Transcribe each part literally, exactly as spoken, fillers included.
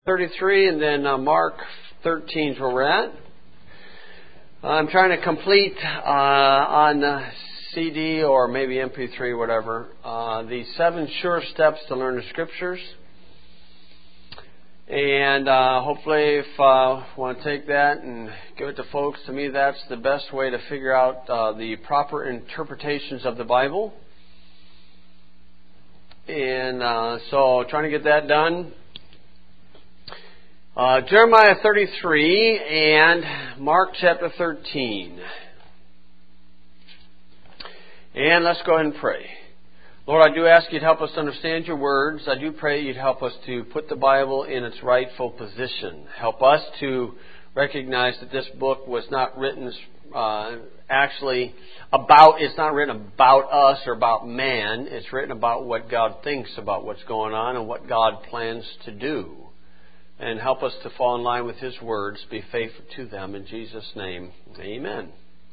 thirty-three and then uh, Mark thirteen is where we're at. I'm trying to complete uh, on uh, C D or maybe M P three, whatever, uh, the seven sure steps to learn the Scriptures. And uh, hopefully if uh, you want to take that and give it to folks, to me that's the best way to figure out uh, the proper interpretations of the Bible. And uh, so trying to get that done. Uh, Jeremiah thirty-three and Mark chapter thirteen. And let's go ahead and pray. Lord, I do ask you to help us to understand your words. I do pray you'd help us to put the Bible in its rightful position. Help us to recognize that this book was not written uh, actually about, it's not written about us or about man. It's written about what God thinks about what's going on and what God plans to do. And help us to fall in line with His words, be faithful to them. In Jesus' name, amen.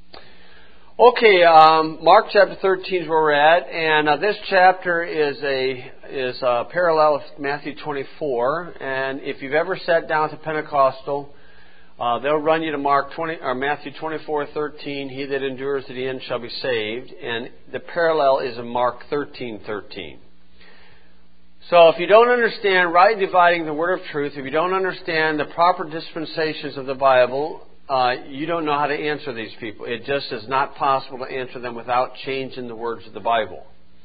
Okay, um, Mark chapter thirteen is where we're at, and uh, this chapter is a is a parallel with Matthew twenty-four. And if you've ever sat down at the Pentecostal, uh, they'll run you to Mark twenty or Matthew twenty-four thirteen. He that endures to the end shall be saved, and the parallel is in Mark thirteen thirteen. So if you don't understand right dividing the word of truth, if you don't understand the proper dispensations of the Bible, uh, you don't know how to answer these people. It just is not possible to answer them without changing the words of the Bible.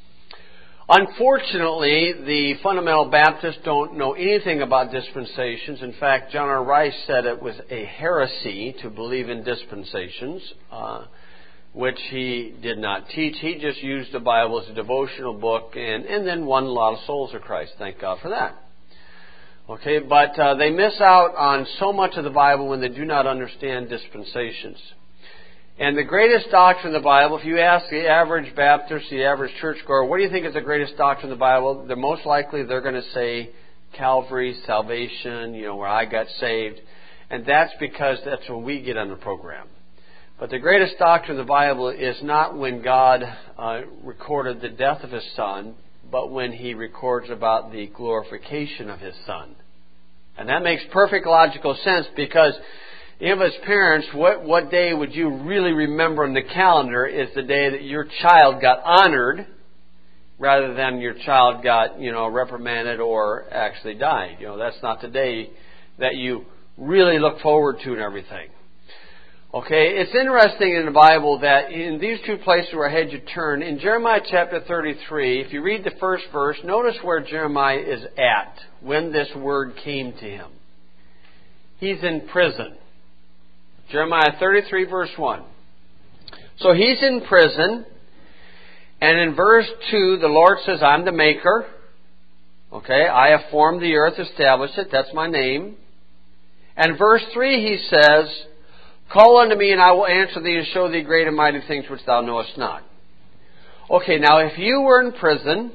Unfortunately, the fundamental Baptists don't know anything about dispensations. In fact, John R. Rice said it was a heresy to believe in dispensations, uh, which he did not teach. He just used the Bible as a devotional book and, and then won a lot of souls to Christ. Thank God for that. Okay, but uh, they miss out on so much of the Bible when they do not understand dispensations. And the greatest doctrine in the Bible, if you ask the average Baptist, the average churchgoer, what do you think is the greatest doctrine in the Bible? They're most likely they're going to say Calvary, salvation, you know, where I got saved. And that's because that's when we get on the program. But the greatest doctrine of the Bible is not when God uh, recorded the death of His Son, but when He records about the glorification of His Son. And that makes perfect logical sense because if as parents, what, what day would you really remember in the calendar is the day that your child got honored rather than your child got, you know, reprimanded or actually died. You know, that's not the day that you really look forward to and everything. Okay, it's interesting in the Bible that in these two places where I had you turn, in Jeremiah chapter thirty-three, if you read the first verse, notice where Jeremiah is at when this word came to him. He's in prison. Jeremiah thirty-three verse one. So he's in prison, and in verse two, the Lord says, I'm the maker. Okay, I have formed the earth, established it, that's my name. And verse three, he says, call unto me, and I will answer thee and show thee great and mighty things which thou knowest not. Okay, now if you were in prison,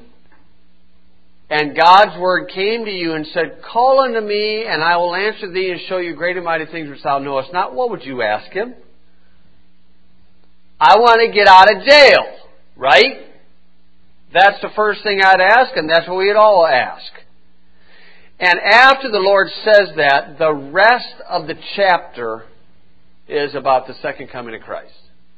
and God's word came to you and said, call unto me, and I will answer thee and show you great and mighty things which thou knowest not, what would you ask Him? I want to get out of jail, right? That's the first thing I'd ask, and that's what we'd all ask. And after the Lord says that, the rest of the chapter is about the second coming of Christ.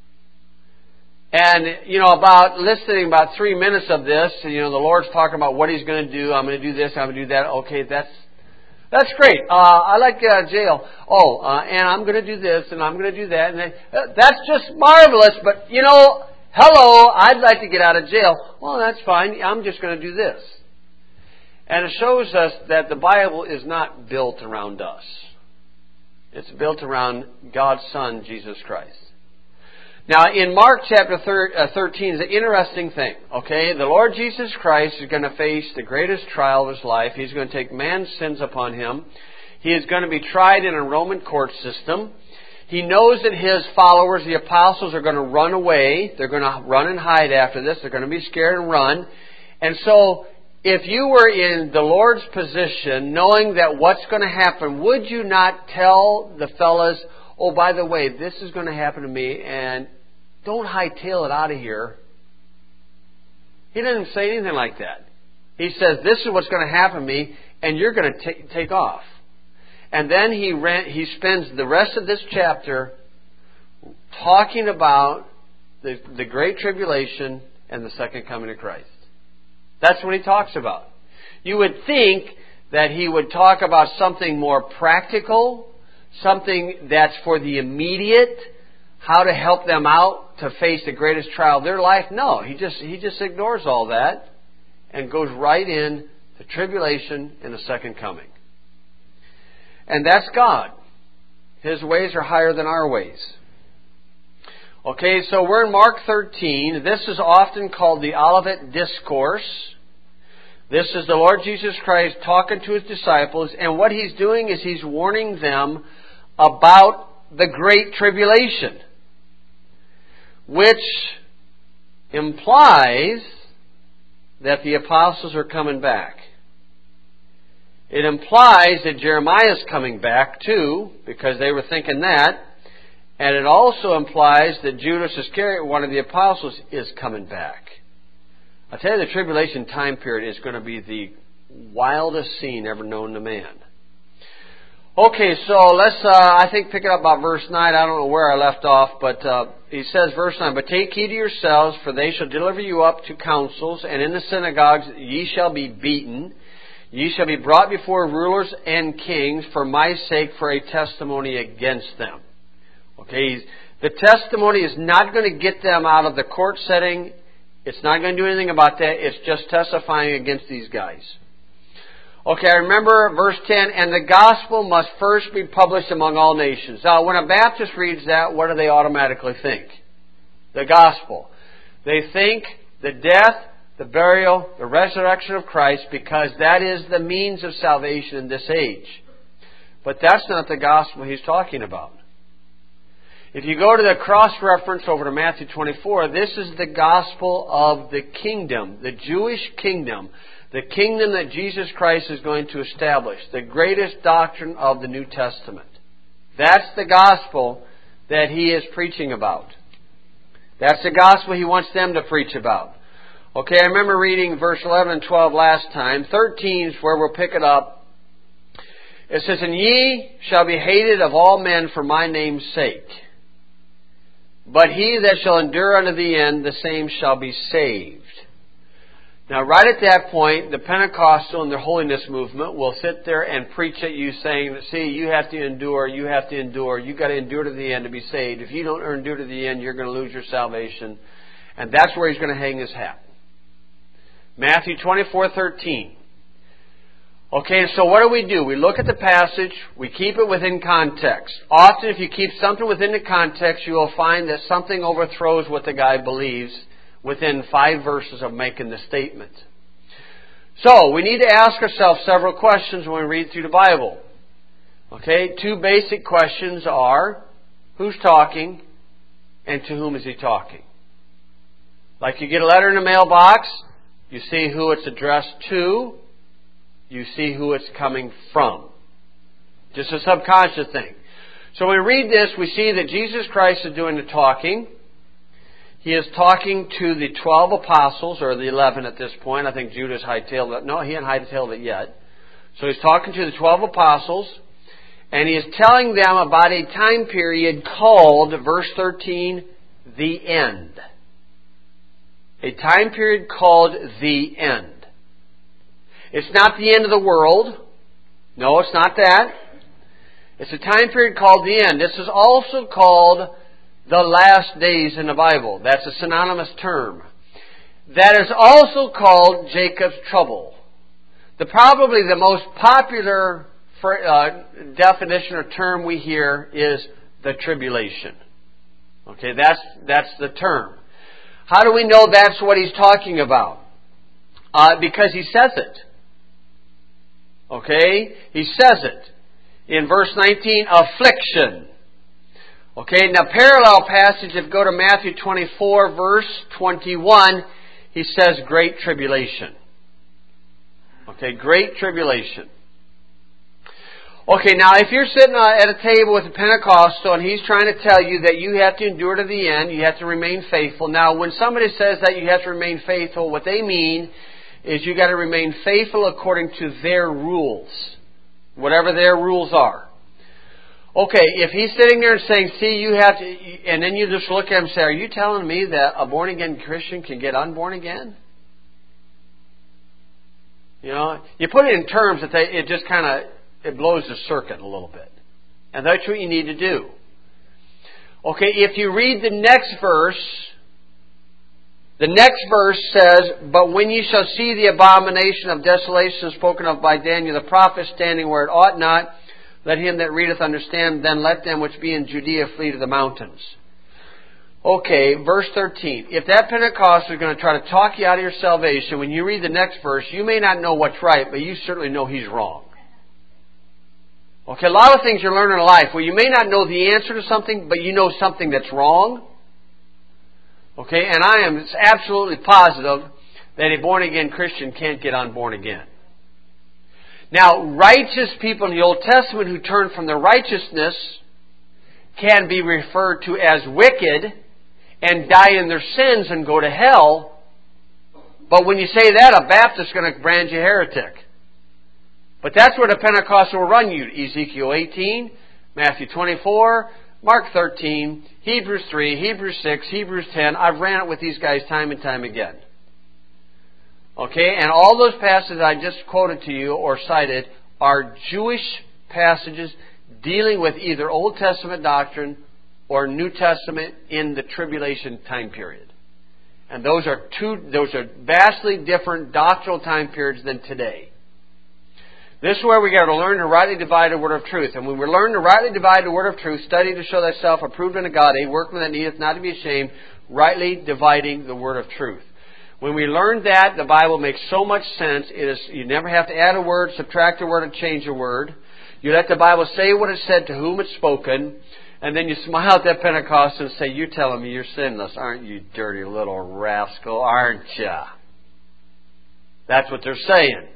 And, you know, about listening about three minutes of this, you know, the Lord's talking about what He's going to do. I'm going to do this, I'm going to do that. Okay, that's that's great. Uh, I like uh, jail. Oh, uh, and I'm going to do this, and I'm going to do that. And then, uh, that's just marvelous, but, you know, hello, I'd like to get out of jail. Well, that's fine. I'm just going to do this. And it shows us that the Bible is not built around us. It's built around God's Son, Jesus Christ. Now, in Mark chapter thirteen is an interesting thing. Okay, the Lord Jesus Christ is going to face the greatest trial of His life. He's going to take man's sins upon Him. He is going to be tried in a Roman court system. He knows that His followers, the apostles, are going to run away. They're going to run and hide after this. They're going to be scared and run. And so, if you were in the Lord's position, knowing that what's going to happen, would you not tell the fellas, oh, by the way, this is going to happen to me, and don't hightail it out of here? He doesn't say anything like that. He says, this is what's going to happen to me, and you're going to t- take off. And then he ran, he spends the rest of this chapter talking about the, the Great Tribulation and the second coming of Christ. That's what he talks about. You would think that he would talk about something more practical, something that's for the immediate, how to help them out to face the greatest trial of their life. No, he just he just ignores all that and goes right in the tribulation and the second coming. And that's God. His ways are higher than our ways. Okay, so we're in Mark thirteen. This is often called the Olivet Discourse. This is the Lord Jesus Christ talking to His disciples, and what He's doing is He's warning them about the Great Tribulation, which implies that the apostles are coming back. It implies that Jeremiah is coming back too, because they were thinking that. And it also implies that Judas Iscariot, one of the apostles, is coming back. I tell you, the tribulation time period is going to be the wildest scene ever known to man. Okay, so let's, uh, I think, pick it up about verse nine. I don't know where I left off, but uh, he says, verse nine, "But take heed to yourselves, for they shall deliver you up to councils, and in the synagogues ye shall be beaten. Ye shall be brought before rulers and kings for my sake, for a testimony against them." Okay, the testimony is not going to get them out of the court setting. It's not going to do anything about that. It's just testifying against these guys. Okay, I remember verse ten, "And the gospel must first be published among all nations." Now, when a Baptist reads that, what do they automatically think? The gospel. They think the death, the burial, the resurrection of Christ, because that is the means of salvation in this age. But that's not the gospel he's talking about. If you go to the cross-reference over to Matthew twenty-four, this is the gospel of the kingdom, the Jewish kingdom, the kingdom that Jesus Christ is going to establish, the greatest doctrine of the New Testament. That's the gospel that he is preaching about. That's the gospel he wants them to preach about. Okay, I remember reading verse eleven and twelve last time. thirteen is where we'll pick it up. It says, "And ye shall be hated of all men for my name's sake. But he that shall endure unto the end, the same shall be saved." Now, right at that point, the Pentecostal and the holiness movement will sit there and preach at you saying, see, you have to endure, you have to endure, you've got to endure to the end to be saved. If you don't endure to the end, you're going to lose your salvation. And that's where he's going to hang his hat. Matthew twenty-four thirteen. Okay, so what do we do? We look at the passage, we keep it within context. Often if you keep something within the context, you will find that something overthrows what the guy believes within five verses of making the statement. So, we need to ask ourselves several questions when we read through the Bible. Okay, two basic questions are, who's talking and to whom is he talking? Like you get a letter in the mailbox, you see who it's addressed to, you see who it's coming from. Just a subconscious thing. So when we read this, we see that Jesus Christ is doing the talking. He is talking to the twelve apostles, or the eleven at this point. I think Judas hightailed it. No, he hadn't hightailed it yet. So he's talking to the twelve apostles, and he is telling them about a time period called, verse thirteen, the end. A time period called the end. It's not the end of the world. No, it's not that. It's a time period called the end. This is also called the last days in the Bible. That's a synonymous term. That is also called Jacob's trouble. The probably the most popular uh, definition or term we hear is the tribulation. Okay, that's that's the term. How do we know that's what he's talking about? Uh, because he says it. Okay? He says it. In verse nineteen, affliction. Okay, now parallel passage, if you go to Matthew twenty-four, verse twenty-one, he says great tribulation. Okay, great tribulation. Okay, now if you're sitting at a table with a Pentecostal and he's trying to tell you that you have to endure to the end, you have to remain faithful. Now, when somebody says that you have to remain faithful, what they mean is you got to remain faithful according to their rules. whatever their rules are. Okay, if he's sitting there and saying, see, you have to, and then you just look at him and say, are you telling me that a born-again Christian can get unborn again? You know, you put it in terms that they, it just kind of, it blows the circuit a little bit. And that's what you need to do. Okay, if you read the next verse, the next verse says, but when you shall see the abomination of desolation spoken of by Daniel the prophet standing where it ought not, let him that readeth understand, then let them which be in Judea flee to the mountains. Okay, verse thirteen. If that Pentecost is going to try to talk you out of your salvation, when you read the next verse, you may not know what's right, but you certainly know he's wrong. Okay, a lot of things you're learning in life where you may not know the answer to something, but you know something that's wrong. Okay, and I am absolutely positive that a born-again Christian can't get unborn again. Now, righteous people in the Old Testament who turn from their righteousness can be referred to as wicked and die in their sins and go to hell. But when you say that, a Baptist is going to brand you heretic. But that's where the Pentecostal will run you. Ezekiel eighteen, Matthew twenty-four, Mark thirteen, Hebrews three, Hebrews six, Hebrews ten. I've ran it with these guys time and time again. Okay, and all those passages I just quoted to you or cited are Jewish passages dealing with either Old Testament doctrine or New Testament in the tribulation time period. And those are two, those are vastly different doctrinal time periods than today. This is where we got to learn to rightly divide the word of truth. And when we learn to rightly divide the word of truth, study to show thyself approved unto God, a workman that needeth not to be ashamed, rightly dividing the word of truth. When we learn that, the Bible makes so much sense. It is, you never have to add a word, subtract a word, and change a word. You let the Bible say what it said to whom it's spoken, and then you smile at that Pentecost and say, you're telling me you're sinless, aren't you, dirty little rascal, aren't you? That's what they're saying.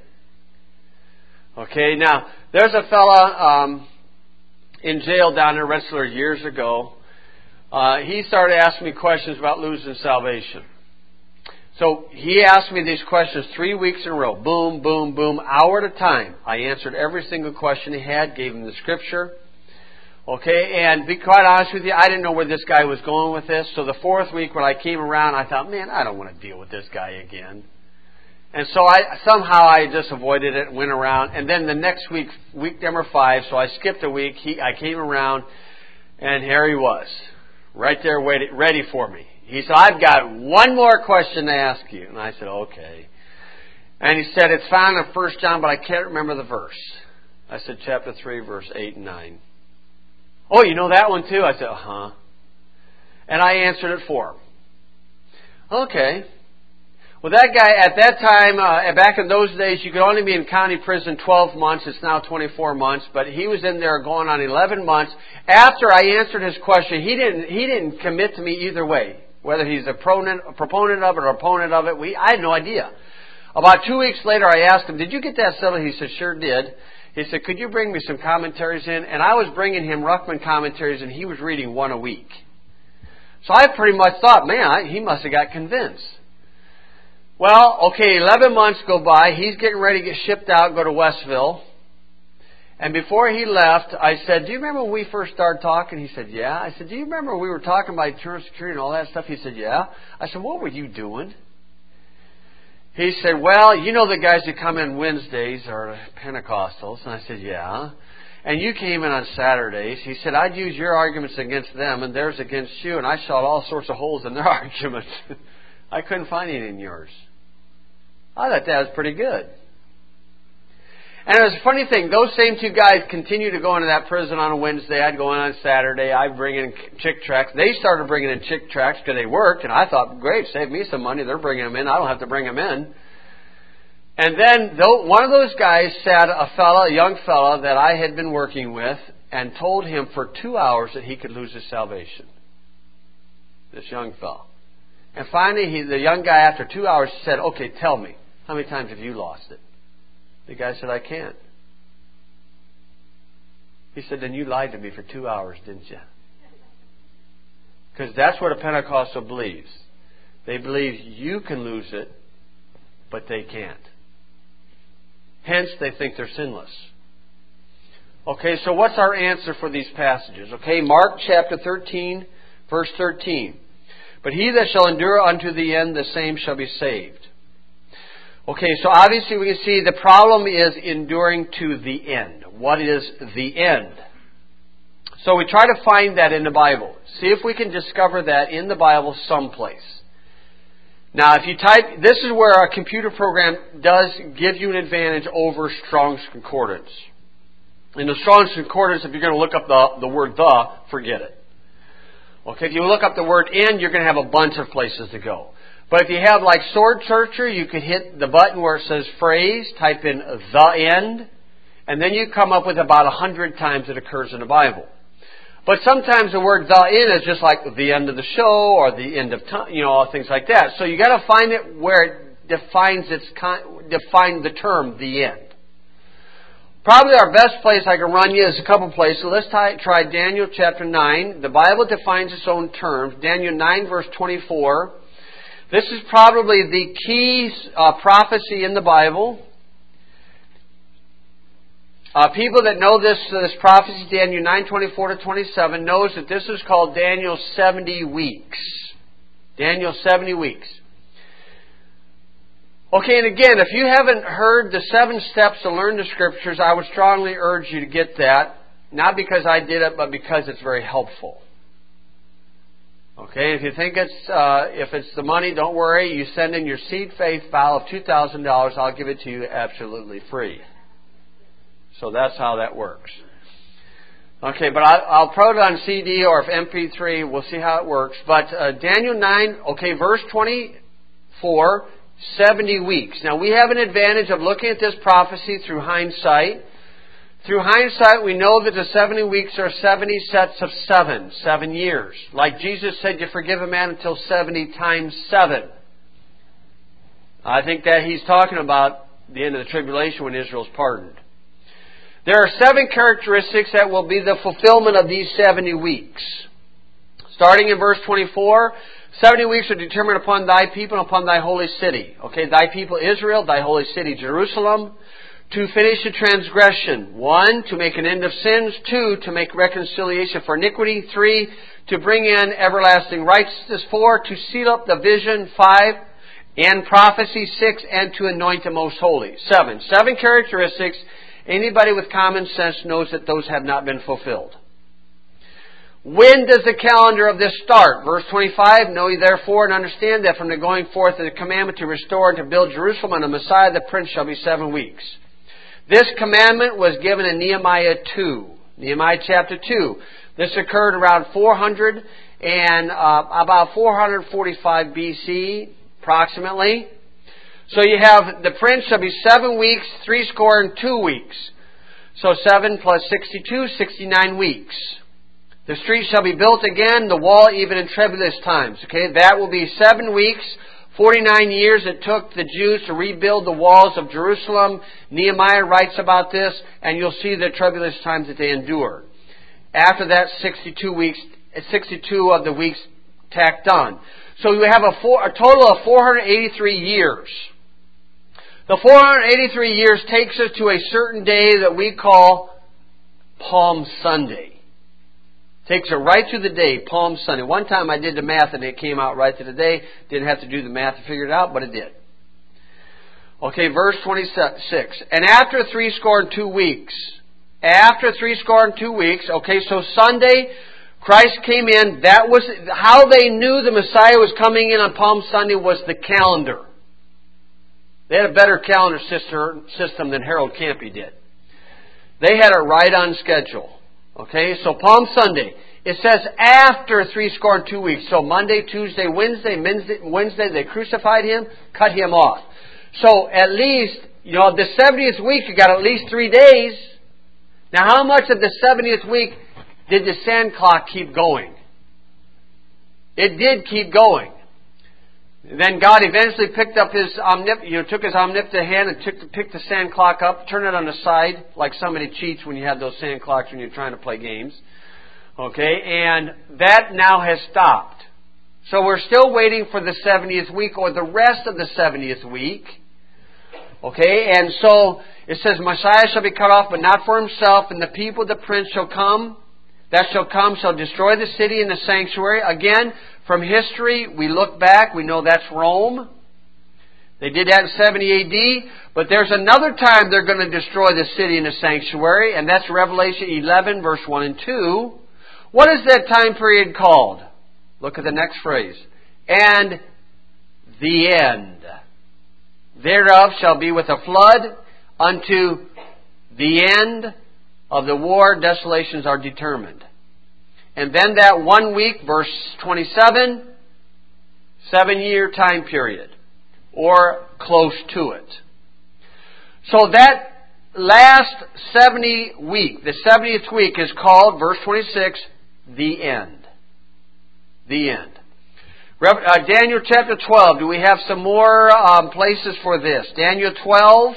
Okay, now, there's a fella um, in jail down in Rensselaer years ago. Uh, he started asking me questions about losing salvation. So he asked me these questions three weeks in a row. Boom, boom, boom, hour at a time. I answered every single question he had, gave him the scripture. Okay, and to be quite honest with you, I didn't know where this guy was going with this. So the fourth week when I came around, I thought, man, I don't want to deal with this guy again. And so I somehow I just avoided it and went around. And then the next week, week number five, so I skipped a week. He, I came around, and here he was, right there waiting, ready for me. He said, I've got one more question to ask you. And I said, okay. And he said, it's found in First John, but I can't remember the verse. I said, chapter three, verse eight and nine. Oh, you know that one too? I said, uh-huh. And I answered it for him. Okay. Well, that guy, at that time, uh, back in those days, you could only be in county prison twelve months. It's now twenty-four months. But he was in there going on eleven months. After I answered his question, he didn't, he didn't commit to me either way. Whether he's a proponent, a proponent of it or opponent of it, we, I had no idea. About two weeks later, I asked him, did you get that settled? He said, sure did. He said, could you bring me some commentaries in? And I was bringing him Ruckman commentaries, and he was reading one a week. So I pretty much thought, man, I, he must have got convinced. Well, okay, eleven months go by. He's getting ready to get shipped out, go to Westville. And before he left, I said, do you remember when we first started talking? He said, yeah. I said, do you remember when we were talking about eternal security and all that stuff? He said, yeah. I said, what were you doing? He said, well, you know the guys that come in Wednesdays are Pentecostals. And I said, yeah. And you came in on Saturdays. He said, I'd use your arguments against them and theirs against you. And I shot all sorts of holes in their arguments. I couldn't find any in yours. I thought that was pretty good. And it was a funny thing. Those same two guys continued to go into that prison on a Wednesday. I'd go in on Saturday. I'd bring in Chick tracts. They started bringing in Chick tracts because they worked. And I thought, great, save me some money. They're bringing them in. I don't have to bring them in. And then though, one of those guys sat a fella, a young fella that I had been working with, and told him for two hours that he could lose his salvation. This young fella. And finally, he, the young guy, after two hours, said, okay, tell me, how many times have you lost it? The guy said, I can't. He said, then you lied to me for two hours, didn't you? Because that's what a Pentecostal believes. They believe you can lose it, but they can't. Hence, they think they're sinless. Okay, so what's our answer for these passages? Okay, Mark chapter thirteen, verse thirteen. But he that shall endure unto the end, the same shall be saved. Okay, so obviously we can see the problem is enduring to the end. What is the end? So we try to find that in the Bible. See if we can discover that in the Bible someplace. Now, if you type, this is where a computer program does give you an advantage over Strong's Concordance. In the Strong's Concordance, if you're going to look up the, the word the, forget it. Okay, if you look up the word end, you're going to have a bunch of places to go. But if you have like Sword Searcher, you could hit the button where it says phrase, type in the end, and then you come up with about a hundred times it occurs in the Bible. But sometimes the word the end is just like the end of the show or the end of time, you know, things like that. So you got to find it where it defines its define the term the end. Probably our best place I can run you is a couple places. So let's try, try Daniel chapter nine. The Bible defines its own terms. Daniel nine verse twenty-four. This is probably the key uh, prophecy in the Bible. Uh, people that know this uh, this prophecy, Daniel nine twenty-four to twenty-seven, knows that this is called Daniel's seventy weeks. Daniel's seventy weeks. Okay, and again, if you haven't heard the seven steps to learn the Scriptures, I would strongly urge you to get that. Not because I did it, but because it's very helpful. Okay, if you think it's uh, if it's the money, don't worry. You send in your seed faith file of two thousand dollars. I'll give it to you absolutely free. So that's how that works. Okay, but I, I'll put it on C D or if M P three. We'll see how it works. But uh, Daniel nine, okay, verse twenty-four, seventy weeks. Now we have an advantage of looking at this prophecy through hindsight. Through hindsight, we know that the seventy weeks are seventy sets of seven, seven years. Like Jesus said, you forgive a man until seventy times seven. I think that he's talking about the end of the tribulation when Israel's pardoned. There are seven characteristics that will be the fulfillment of these seventy weeks. Starting in verse twenty-four, seventy weeks are determined upon thy people and upon thy holy city. Okay, thy people Israel, thy holy city Jerusalem. To finish the transgression. One, to make an end of sins. Two, to make reconciliation for iniquity. Three, to bring in everlasting righteousness. Four, to seal up the vision. Five, and prophecy. Six, and to anoint the most holy. Seven. Seven characteristics. Anybody with common sense knows that those have not been fulfilled. When does the calendar of this start? Verse twenty-five, know ye therefore and understand that from the going forth of the commandment to restore and to build Jerusalem and the Messiah the Prince shall be seven weeks. This commandment was given in Nehemiah two. Nehemiah chapter two. This occurred around four hundred and uh, about four forty-five B C, approximately. So you have the prince shall be seven weeks, three score and two weeks. So seven plus sixty-two, sixty-nine weeks. The street shall be built again, the wall even in troublous times. Okay, that will be seven weeks. forty-nine years it took the Jews to rebuild the walls of Jerusalem. Nehemiah writes about this, and you'll see the troublous times that they endure. After that, sixty-two weeks, sixty-two of the weeks tacked on. So you have a, four, a total of four hundred eighty-three years. The four hundred eighty-three years takes us to a certain day that we call Palm Sunday. Takes it right to the day, Palm Sunday. One time I did the math and it came out right to the day. Didn't have to do the math to figure it out, but it did. Okay, verse twenty-six. And after three score and two weeks, after three score and two weeks, okay, so Sunday, Christ came in. That was how they knew the Messiah was coming in on Palm Sunday was the calendar. They had a better calendar system than Harold Campy did. They had it right on schedule. Okay, so Palm Sunday. It says after three score and two weeks. So Monday, Tuesday, Wednesday, Wednesday, Wednesday they crucified Him, cut Him off. So at least, you know, the seventieth week you got at least three days. Now how much of the seventieth week did the sand clock keep going? It did keep going. Then God eventually picked up His omnip, you know, took His omnipotent hand and took, picked the sand clock up, turned it on the side, like somebody cheats when you have those sand clocks when you're trying to play games. Okay, and that now has stopped. So we're still waiting for the seventieth week or the rest of the seventieth week. Okay, and so it says, Messiah shall be cut off, but not for himself, and the people of the prince shall come, that shall come, shall destroy the city and the sanctuary. Again, from history, we look back, we know that's Rome. They did that in seventy A D, but there's another time they're going to destroy the city and the sanctuary, and that's Revelation eleven, verse one and two. What is that time period called? Look at the next phrase. And the end thereof shall be with a flood unto the end of the war. Desolations are determined. And then that one week, verse twenty-seven, seven year time period, or close to it. So that last seventy week, the seventieth week is called, verse twenty-six, the end. The end. Uh, Daniel chapter twelve. Do we have some more um, places for this? Daniel twelve,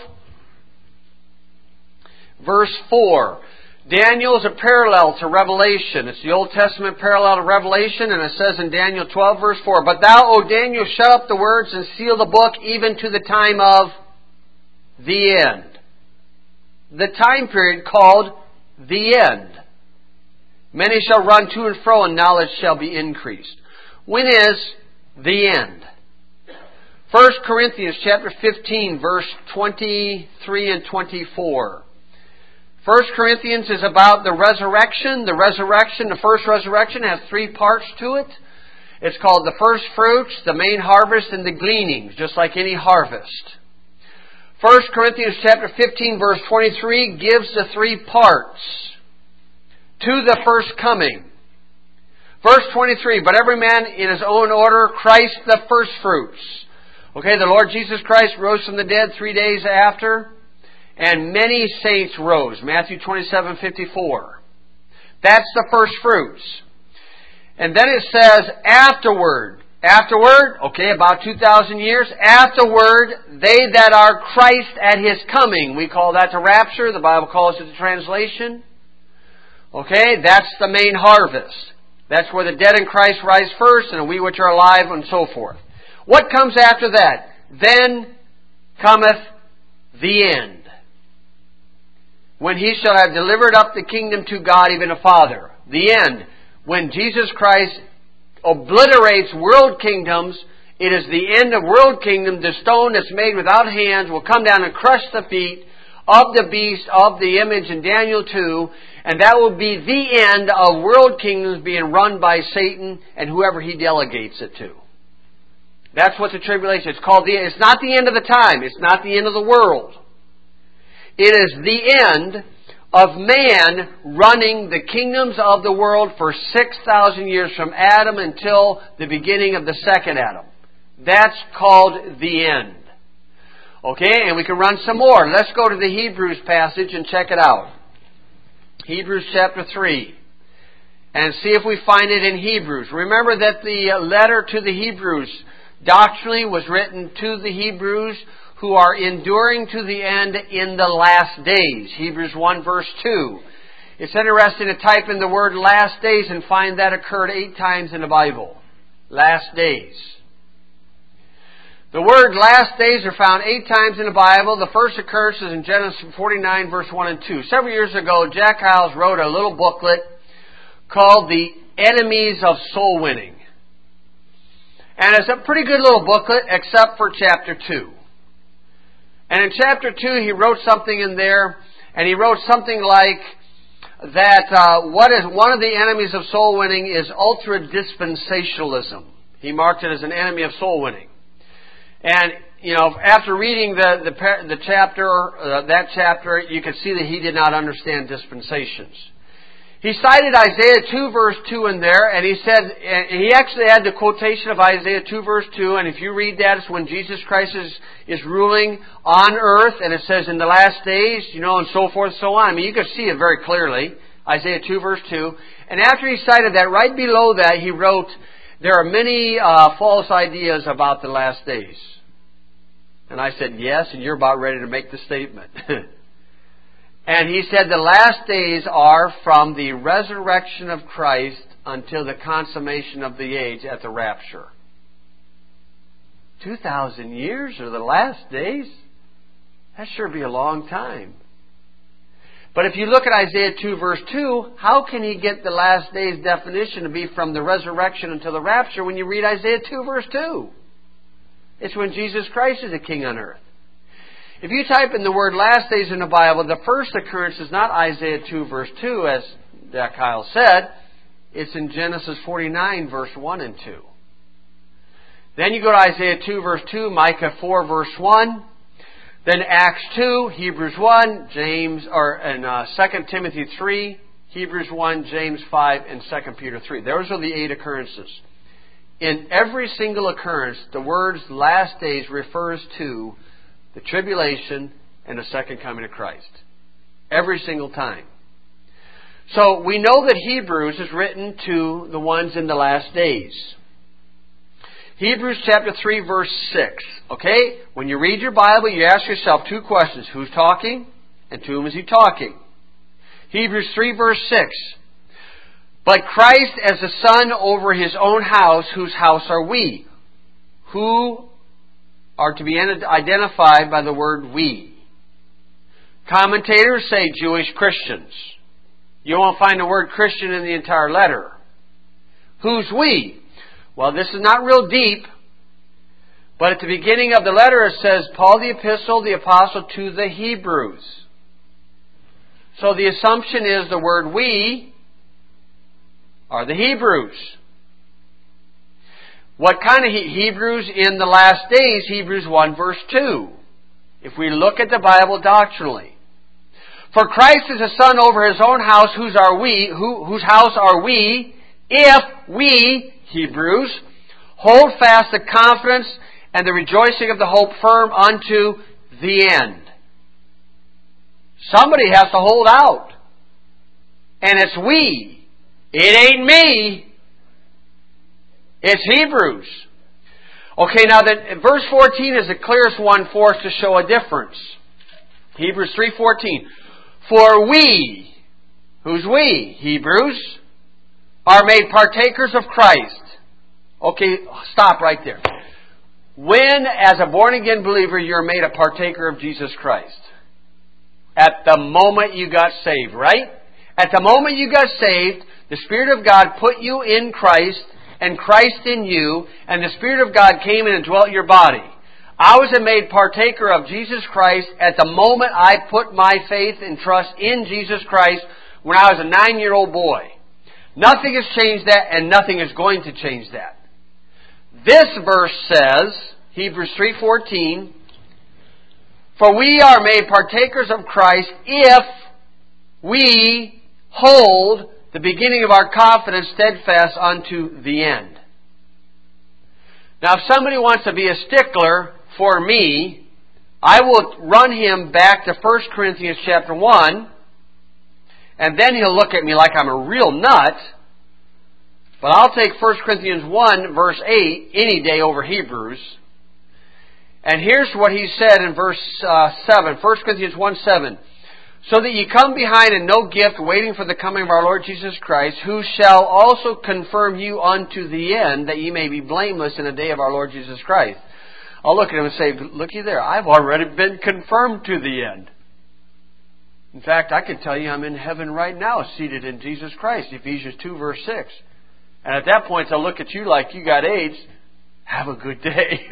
verse four. Daniel is a parallel to Revelation. It's the Old Testament parallel to Revelation, and it says in Daniel twelve, verse four, But thou, O Daniel, shut up the words and seal the book even to the time of the end. The time period called the end. Many shall run to and fro, and knowledge shall be increased. When is the end? First Corinthians chapter fifteen, verse twenty-three and twenty-four. First Corinthians is about the resurrection. The resurrection, the first resurrection, has three parts to it. It's called the first fruits, the main harvest, and the gleanings, just like any harvest. First Corinthians chapter fifteen, verse twenty-three gives the three parts to the first coming. Verse twenty-three, But every man in his own order, Christ the first fruits. Okay, the Lord Jesus Christ rose from the dead three days after, and many saints rose. Matthew twenty-seven fifty-four. That's the first fruits. And then it says, afterward. Afterward, okay, about two thousand years. Afterward, they that are Christ at His coming. We call that the rapture. The Bible calls it the translation. Okay, that's the main harvest. That's where the dead in Christ rise first, and we which are alive, and so forth. What comes after that? Then cometh the end, when He shall have delivered up the kingdom to God, even the Father. The end, when Jesus Christ obliterates world kingdoms. It is the end of world kingdom. The stone that's made without hands will come down and crush the feet of the beast, of the image in Daniel two, and that will be the end of world kingdoms being run by Satan and whoever he delegates it to. That's what the tribulation is called. The, it's not the end of the time. It's not the end of the world. It is the end of man running the kingdoms of the world for six thousand years from Adam until the beginning of the second Adam. That's called the end. Okay, and we can run some more. Let's go to the Hebrews passage and check it out. Hebrews chapter three. And see if we find it in Hebrews. Remember that the letter to the Hebrews doctrinally was written to the Hebrews who are enduring to the end in the last days. Hebrews one verse two. It's interesting to type in the word last days and find that occurred eight times in the Bible. Last days. The word last days are found eight times in the Bible. The first occurrence is in Genesis forty-nine, verse one and two. Several years ago, Jack Hyles wrote a little booklet called The Enemies of Soul Winning. And it's a pretty good little booklet, except for chapter two. And in chapter two, he wrote something in there, and he wrote something like that uh, what is one of the enemies of soul winning is ultra-dispensationalism. He marked it as an enemy of soul winning. And, you know, after reading the the, the chapter, uh, that chapter, you could see that he did not understand dispensations. He cited Isaiah two verse two in there, and he said, and he actually had the quotation of Isaiah two verse two, and if you read that, it's when Jesus Christ is, is ruling on earth, and it says in the last days, you know, and so forth and so on. I mean, you can see it very clearly, Isaiah two verse two. And after he cited that, right below that, he wrote, there are many uh, false ideas about the last days. And I said, yes, and you're about ready to make the statement. And he said the last days are from the resurrection of Christ until the consummation of the age at the rapture. Two thousand years are the last days? That sure be a long time. But if you look at Isaiah two verse two, how can he get the last days definition to be from the resurrection until the rapture when you read Isaiah two verse two? It's when Jesus Christ is a king on earth. If you type in the word last days in the Bible, the first occurrence is not Isaiah two verse two, as Kyle said. It's in Genesis forty-nine verse one and two. Then you go to Isaiah two verse two, Micah four verse one. Then Acts two, Hebrews one, James, or and uh, Second Timothy three, Hebrews one, James five, and Second Peter three. Those are the eight occurrences. In every single occurrence, the words last days refers to the tribulation and the second coming of Christ. Every single time. So we know that Hebrews is written to the ones in the last days. Hebrews chapter three verse six. Okay? When you read your Bible, you ask yourself two questions. Who's talking? And to whom is he talking? Hebrews three verse six. But Christ as the Son over His own house, whose house are we? Who are to be identified by the word we. Commentators say Jewish Christians. You won't find the word Christian in the entire letter. Who's we? Well, this is not real deep, but at the beginning of the letter it says, Paul the Epistle, the Apostle to the Hebrews. So the assumption is the word we are the Hebrews. What kind of he- Hebrews in the last days? Hebrews one verse two. If we look at the Bible doctrinally. For Christ is a Son over His own house, whose are we, who, whose house are we, if we, Hebrews, hold fast the confidence and the rejoicing of the hope firm unto the end. Somebody has to hold out. And it's we. It ain't me. It's Hebrews. Okay, now then, verse fourteen is the clearest one for us to show a difference. Hebrews three fourteen. For we, who's we? Hebrews, are made partakers of Christ. Okay, stop right there. When, as a born-again believer, you're made a partaker of Jesus Christ? At the moment you got saved, right? At the moment you got saved, the Spirit of God put you in Christ, and Christ in you, and the Spirit of God came in and dwelt in your body. I was made partaker of Jesus Christ at the moment I put my faith and trust in Jesus Christ when I was a nine-year-old boy. Nothing has changed that, and nothing is going to change that. This verse says, Hebrews three fourteen, for we are made partakers of Christ if we hold the beginning of our confidence steadfast unto the end. Now, if somebody wants to be a stickler for me, I will run him back to First Corinthians chapter one, and then he'll look at me like I'm a real nut. But I'll take First Corinthians one verse eight any day over Hebrews. And here's what he said in verse uh, seven. First Corinthians one seven. So that ye come behind in no gift, waiting for the coming of our Lord Jesus Christ, who shall also confirm you unto the end, that ye may be blameless in the day of our Lord Jesus Christ. I'll look at him and say, looky there, I've already been confirmed to the end. In fact, I can tell you I'm in heaven right now, seated in Jesus Christ, Ephesians two verse six. And at that point, they'll look at you like you got AIDS. Have a good day.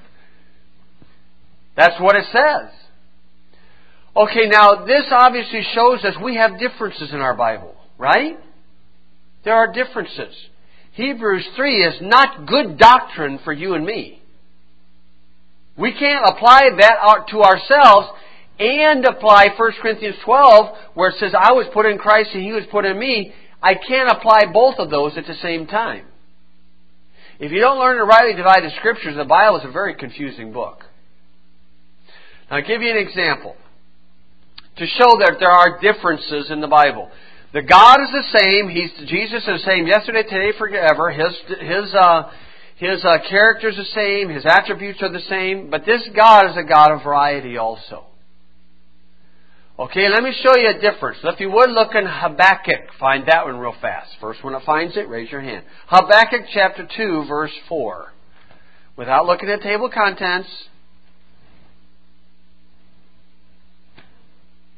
That's what it says. Okay, now this obviously shows us we have differences in our Bible, right? There are differences. Hebrews three is not good doctrine for you and me. We can't apply that to ourselves and apply First Corinthians twelve, where it says, I was put in Christ and He was put in me. I can't apply both of those at the same time. If you don't learn to rightly divide the Scriptures, the Bible is a very confusing book. Now, I'll give you an example to show that there are differences in the Bible. The God is the same. He's Jesus is the same yesterday, today, forever. His his uh, his uh, character is the same. His attributes are the same. But this God is a God of variety also. Okay, let me show you a difference. If you would, look in Habakkuk. Find that one real fast. First one that finds it, raise your hand. Habakkuk chapter two, verse four. Without looking at table of contents.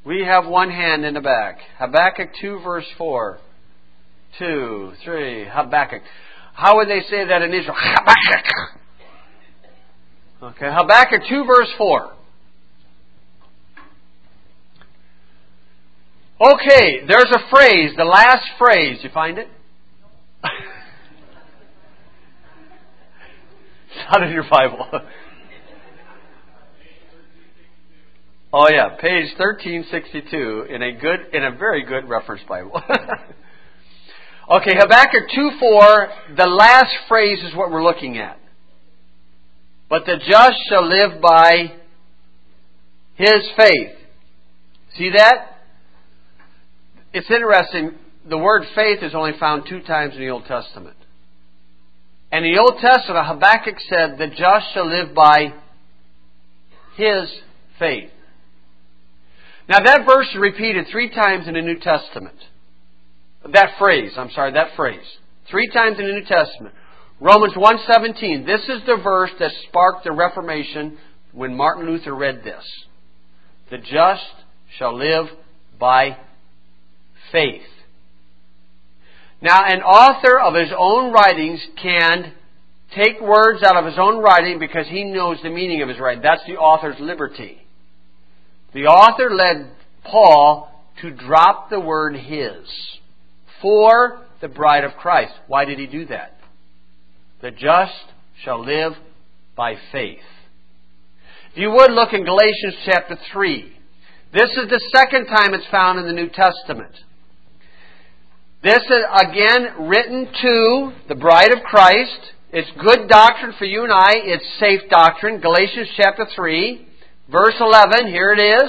We have one hand in the back. Habakkuk two, verse four. Two, three, Habakkuk. How would they say that in Israel? Habakkuk. Okay, Habakkuk two, verse four. Okay, there's a phrase, the last phrase. You find it? It's not in your Bible. Oh yeah, page thirteen sixty-two in a good, in a very good reference Bible. Okay, Habakkuk two four, the last phrase is what we're looking at. But the just shall live by his faith. See that? It's interesting, the word faith is only found two times in the Old Testament. And in the Old Testament, Habakkuk said, the just shall live by his faith. Now that verse is repeated three times in the New Testament. That phrase, I'm sorry, that phrase. Three times in the New Testament. Romans one seventeen. This is the verse that sparked the Reformation when Martin Luther read this. The just shall live by faith. Now, an author of his own writings can take words out of his own writing because he knows the meaning of his writing. That's the author's liberty. The author led Paul to drop the word his for the bride of Christ. Why did he do that? The just shall live by faith. If you would look in Galatians chapter three. This is the second time it's found in the New Testament. This is again written to the bride of Christ. It's good doctrine for you and I. It's safe doctrine. Galatians chapter three, verse eleven. Here it is.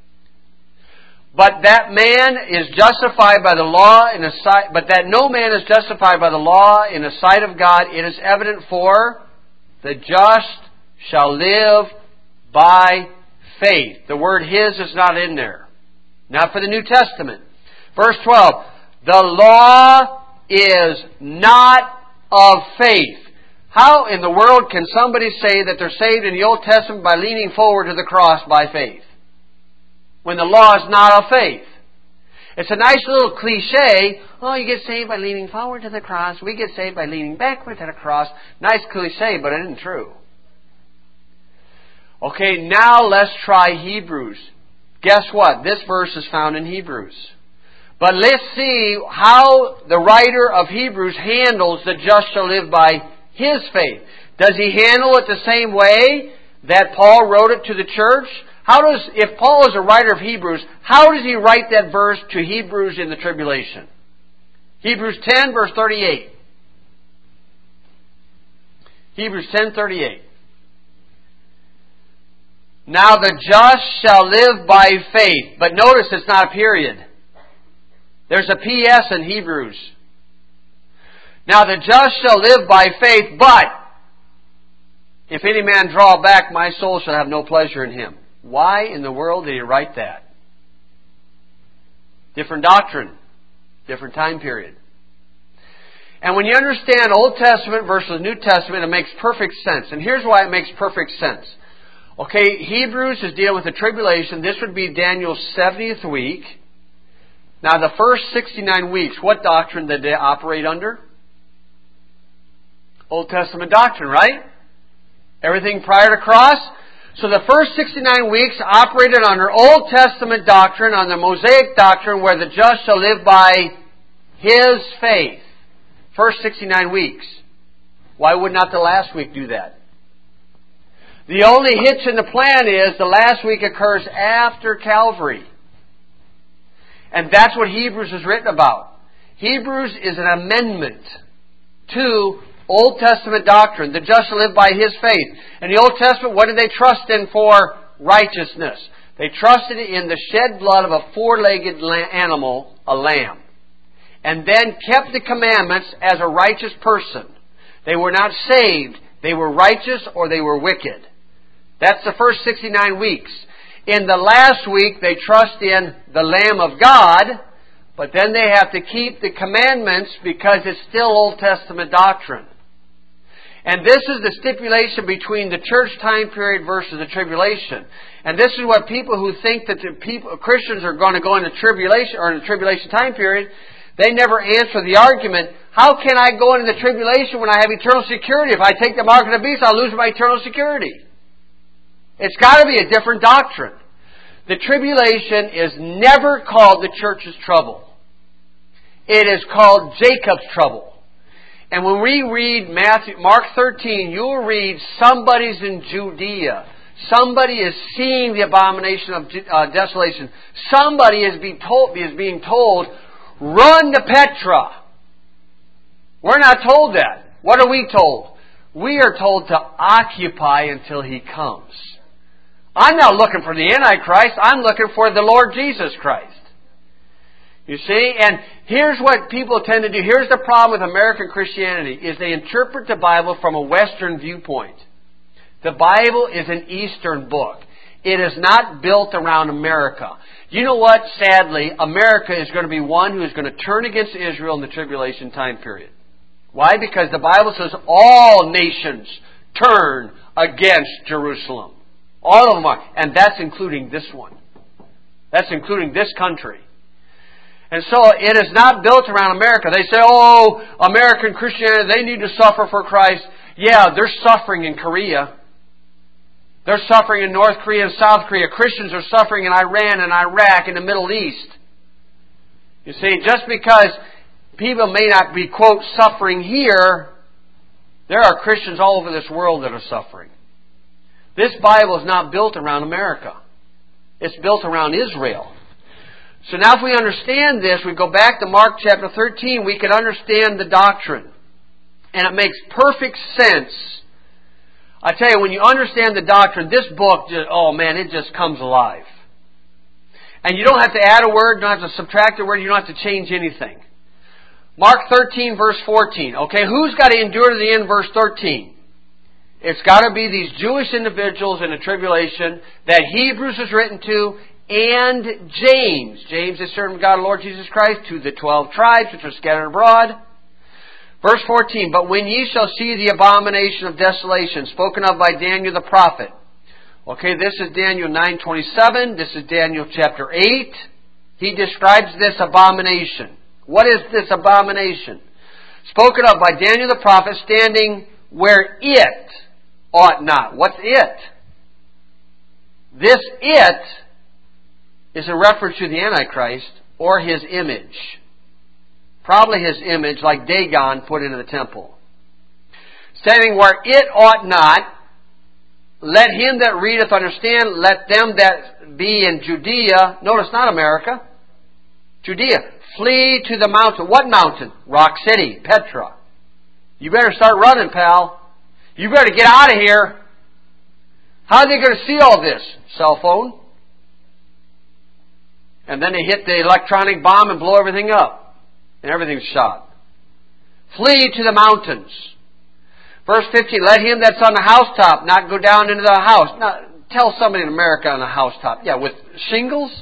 But that man is justified by the law in the sight, but that no man is justified by the law in the sight of God, it is evident for the just shall live by faith. The word his is not in there. Not for the New Testament. Verse twelve. The law is not of faith. How in the world can somebody say that they're saved in the Old Testament by leaning forward to the cross by faith, when the law is not of faith? It's a nice little cliche. Oh, you get saved by leaning forward to the cross. We get saved by leaning backward to the cross. Nice cliche, but it isn't true. Okay, now let's try Hebrews. Guess what? This verse is found in Hebrews. But let's see how the writer of Hebrews handles the just shall live by his faith. Does he handle it the same way that Paul wrote it to the church? How does, if Paul is a writer of Hebrews, how does he write that verse to Hebrews in the tribulation? Hebrews ten, verse thirty-eight. Hebrews ten, thirty-eight. Now the just shall live by faith. But notice it's not a period. There's a P S in Hebrews. Now the just shall live by faith, but if any man draw back, my soul shall have no pleasure in him. Why in the world did he write that? Different doctrine. Different time period. And when you understand Old Testament versus New Testament, it makes perfect sense. And here's why it makes perfect sense. Okay, Hebrews is dealing with the tribulation. This would be Daniel's seventieth week. Now the first sixty-nine weeks, what doctrine did they operate under? Old Testament doctrine, right? Everything prior to cross. So the first sixty-nine weeks operated under Old Testament doctrine, on the Mosaic doctrine, where the just shall live by his faith. First sixty-nine weeks. Why would not the last week do that? The only hitch in the plan is the last week occurs after Calvary. And that's what Hebrews is written about. Hebrews is an amendment to Old Testament doctrine. The just shall live by his faith. In the Old Testament, what did they trust in for righteousness? They trusted in the shed blood of a four-legged animal, a lamb. And then kept the commandments as a righteous person. They were not saved. They were righteous or they were wicked. That's the first sixty-nine weeks. In the last week, they trust in the Lamb of God, but then they have to keep the commandments because it's still Old Testament doctrine. And this is the stipulation between the church time period versus the tribulation. And this is what people who think that the people, Christians are going to go into tribulation or in the tribulation time period, they never answer the argument, how can I go into the tribulation when I have eternal security? If I take the mark of the beast, I'll lose my eternal security. It's got to be a different doctrine. The tribulation is never called the church's trouble. It is called Jacob's trouble. And when we read Matthew, Mark thirteen, you'll read somebody's in Judea. Somebody is seeing the abomination of uh, desolation. Somebody is being told, is being told, run to Petra. We're not told that. What are we told? We are told to occupy until He comes. I'm not looking for the Antichrist. I'm looking for the Lord Jesus Christ. You see? And here's what people tend to do. Here's the problem with American Christianity, is they interpret the Bible from a Western viewpoint. The Bible is an Eastern book. It is not built around America. You know what? Sadly, America is going to be one who is going to turn against Israel in the tribulation time period. Why? Because the Bible says all nations turn against Jerusalem. All of them are. And that's including this one. That's including this country. And so it is not built around America. They say, oh, American Christianity, they need to suffer for Christ. Yeah, they're suffering in Korea. They're suffering in North Korea and South Korea. Christians are suffering in Iran and Iraq and the Middle East. You see, just because people may not be, quote, suffering here, there are Christians all over this world that are suffering. This Bible is not built around America. It's built around Israel. So now if we understand this, we go back to Mark chapter thirteen, we can understand the doctrine. And it makes perfect sense. I tell you, when you understand the doctrine, this book, just, oh man, it just comes alive. And you don't have to add a word, you don't have to subtract a word, you don't have to change anything. Mark thirteen verse fourteen. Okay, who's got to endure to the end, verse thirteen? It's got to be these Jewish individuals in the tribulation that Hebrews is written to, and James. James is servant of God, Lord Jesus Christ, to the twelve tribes which are scattered abroad. Verse fourteen, but when ye shall see the abomination of desolation, spoken of by Daniel the prophet. Okay, this is Daniel nine twenty-seven. This is Daniel chapter eight. He describes this abomination. What is this abomination? Spoken of by Daniel the prophet, standing where it ought not. What's it? This it is a reference to the Antichrist or his image. Probably his image, like Dagon put into the temple. Standing where it ought not, let him that readeth understand, let them that be in Judea, notice not America, Judea, flee to the mountain. What mountain? Rock City, Petra. You better start running, pal. You better get out of here. How are they going to see all this? Cell phone. And then they hit the electronic bomb and blow everything up. And everything's shot. Flee to the mountains. Verse fifteen, let him that's on the housetop not go down into the house. Now, tell somebody in America on the housetop. Yeah, with shingles?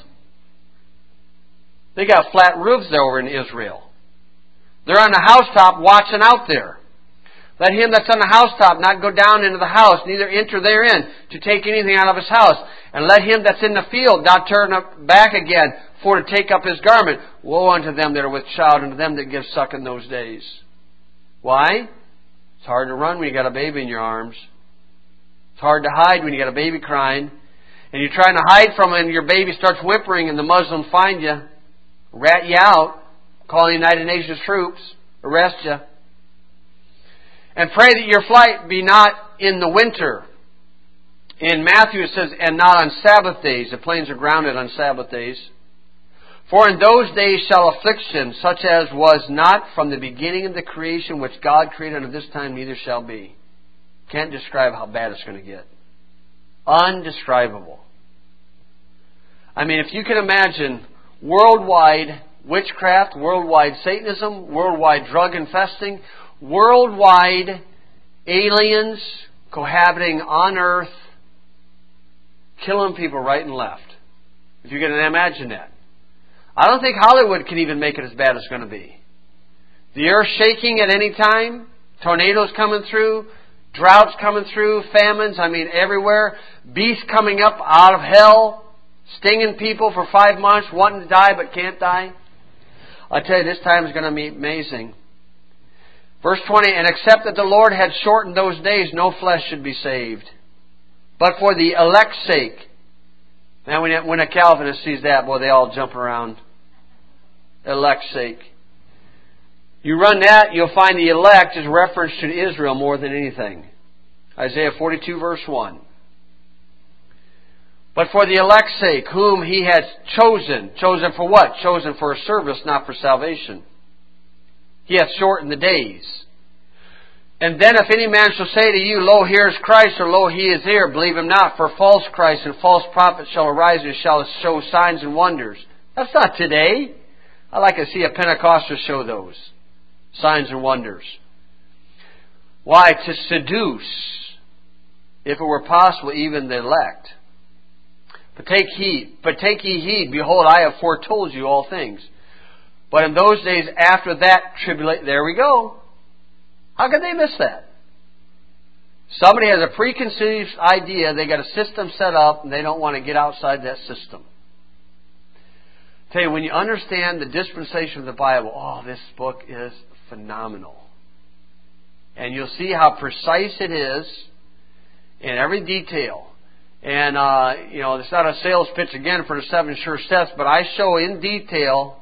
They got flat roofs there over in Israel. They're on the housetop watching out there. Let him that's on the housetop not go down into the house, neither enter therein to take anything out of his house. And let him that's in the field not turn back again for to take up his garment. Woe unto them that are with child, and to them that give suck in those days. Why? It's hard to run when you got a baby in your arms. It's hard to hide when you got a baby crying. And you're trying to hide from it and your baby starts whimpering and the Muslims find you, rat you out, call the United Nations troops, arrest you. And pray that your flight be not in the winter. In Matthew it says, and not on Sabbath days. The planes are grounded on Sabbath days. For in those days shall affliction, such as was not from the beginning of the creation which God created unto this time, neither shall be. Can't describe how bad it's going to get. Undescribable. I mean, if you can imagine worldwide witchcraft, worldwide Satanism, worldwide drug infesting, worldwide aliens cohabiting on earth, killing people right and left. If you can imagine that. I don't think Hollywood can even make it as bad as it's going to be. The earth shaking at any time, tornadoes coming through, Droughts coming through, famines, I mean everywhere. Beasts coming up out of hell, stinging people for five months, wanting to die but can't die. I tell you, this time is going to be amazing. Verse twenty, and except that the Lord had shortened those days, no flesh should be saved. But for the elect's sake. Now when a, when a Calvinist sees that, boy, they all jump around. Elect's sake. You run that, you'll find the elect is reference to Israel more than anything. Isaiah forty-two verse one. But for the elect's sake, whom He has chosen. Chosen for what? Chosen for a service, not for salvation. He hath shortened the days. And then if any man shall say to you, Lo, here is Christ, or Lo, He is here, believe him not, for false Christ and false prophets shall arise and shall show signs and wonders. That's not today. I like to see a Pentecostal show those. Signs and wonders. Why? To seduce, if it were possible, even the elect. But take heed, but take ye heed, behold, I have foretold you all things. But in those days after that tribulation, there we go. How could they miss that? Somebody has a preconceived idea, they got a system set up, and they don't want to get outside that system. Tell you, when you understand the dispensation of the Bible, oh, this book is phenomenal. And you'll see how precise it is in every detail. And, uh, you know, it's not a sales pitch again for the seven sure steps, but I show in detail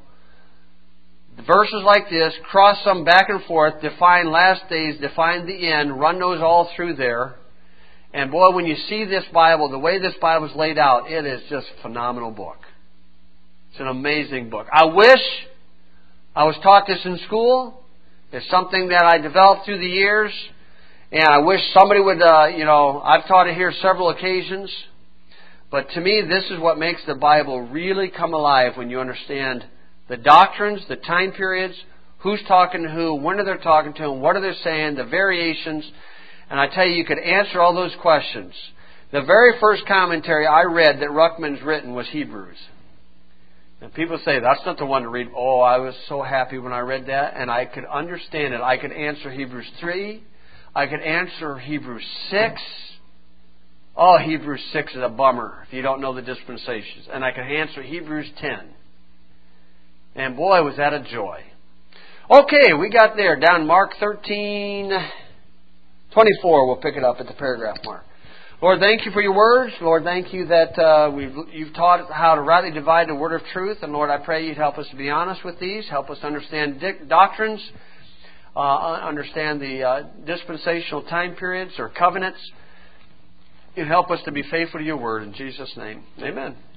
verses like this, cross them back and forth, define last days, define the end, run those all through there. And boy, when you see this Bible, the way this Bible is laid out, it is just a phenomenal book. It's an amazing book. I wish I was taught this in school. It's something that I developed through the years. And I wish somebody would, uh, you know, I've taught it here several occasions. But to me, this is what makes the Bible really come alive when you understand the doctrines, the time periods, who's talking to who, when are they talking to them, what are they saying, the variations. And I tell you, you could answer all those questions. The very first commentary I read that Ruckman's written was Hebrews. And people say, that's not the one to read. Oh, I was so happy when I read that. And I could understand it. I could answer Hebrews three. I could answer Hebrews six. Oh, Hebrews six is a bummer if you don't know the dispensations. And I could answer Hebrews ten. And boy, was that a joy. Okay, we got there. Down Mark thirteen twenty-four. We'll pick it up at the paragraph mark. Lord, thank you for your words. Lord, thank you that uh, we've, you've taught how to rightly divide the word of truth. And Lord, I pray you'd help us to be honest with these. Help us understand dic- doctrines. Uh, understand the uh, dispensational time periods or covenants. And help us to be faithful to your word. In Jesus' name, amen.